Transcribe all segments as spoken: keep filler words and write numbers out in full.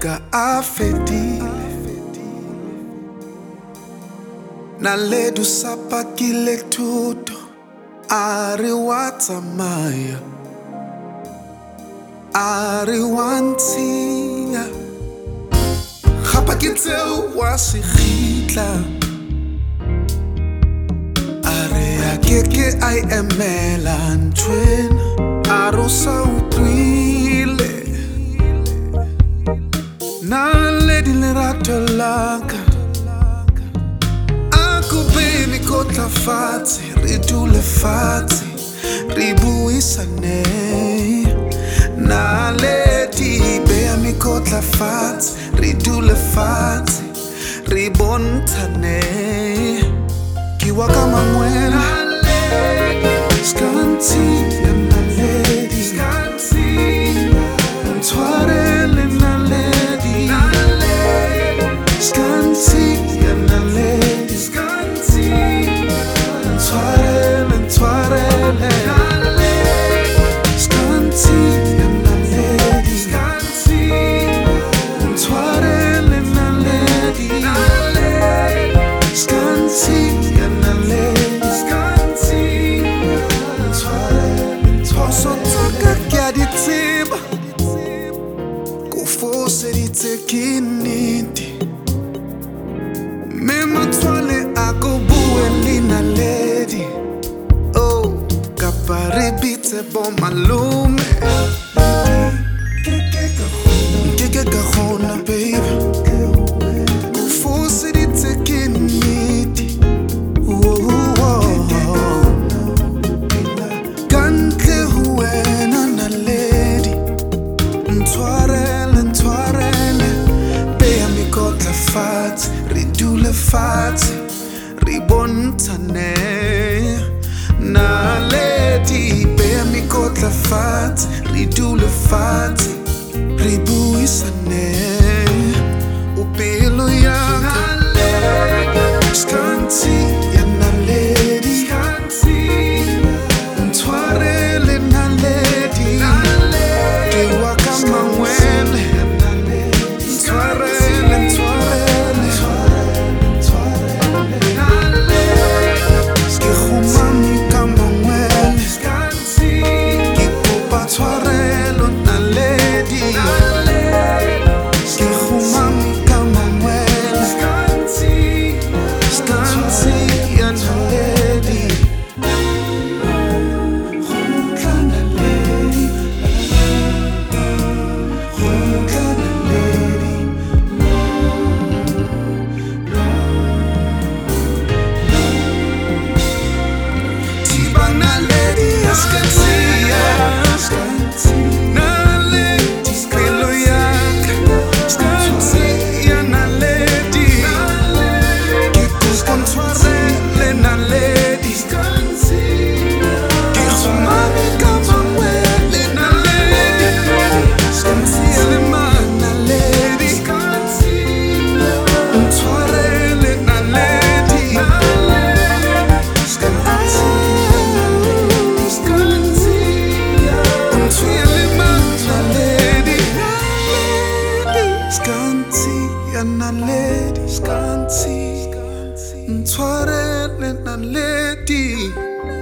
mabaka a fedile Naledu sapakile tuto Ari watamaya Ari wantia Gapakitseo wa sigitla Are a keke ai emela ntwena Aro sa utwile Naledi le rato laka Ako beni kotla fati Ridule fati Ribuisane Naledi bea mi kotla fati Ridule fati Ribontane Kiwa kama mwena Skanti ya naledi Skanti Ntwarele naledi Skanti ya naledi Skanti Ntwarele ntwarele Skanti ya naledi Skanti Ntwarele naledi Skanti ya naledi Kaditsiba Kufose ditekiniti Mema twale ako buwe lina lady Oh, kaparibite bon malume Keke kahona baby Kufose ditekiniti Fat, ridule fat, ribontane Naledi bea mi kotla fat, ridule fat, ribuisane Upilo yaka Skanti ya naledi Ntwarele naledi Kiwa kama mwene Ntwarele ntwarele Skihumami kama mwene Kipupa ntwarelo naledi Skihumami kama mwene Skanti ya naledi Hunka naledi Hunka naledi Tiba naledi Skanti Skanti naledi Pelo yaka Skanti ya naledi Kikusko ntwarele naledi Skanti Kihumami kama mwele naledi Skanti elema naledi Skanti Ntwarele naledi Skanti Skanti Ntwarele naledi Skanti ya naledi Skanti Ntwarele naledi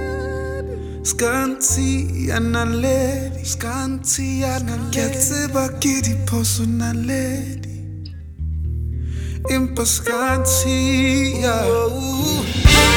Skanti ya naledi Skanti ya naledi Kiatsiba kidi poso naledi Impa Skanti ya